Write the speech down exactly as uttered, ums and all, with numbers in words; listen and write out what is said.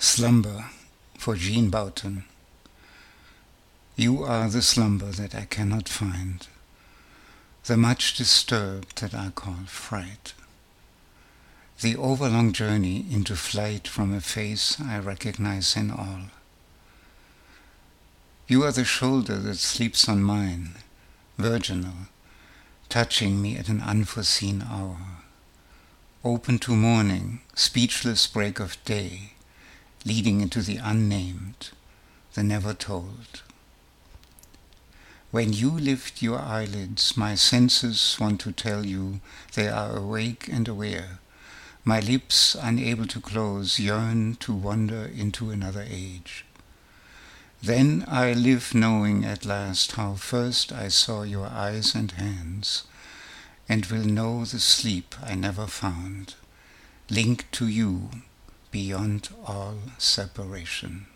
Slumber, for Jean Boughton. You are the slumber that I cannot find, the much disturbed that I call fright, the overlong journey into flight from a face I recognize in all. You are the shoulder that sleeps on mine, virginal, touching me at an unforeseen hour, open to morning, speechless break of day, leading into the unnamed, the never told. When you lift your eyelids, my senses want to tell you they are awake and aware. My lips, unable to close, yearn to wander into another age. Then I live knowing at last how first I saw your eyes and hands, and will know the sleep I never found, linked to you beyond all separation.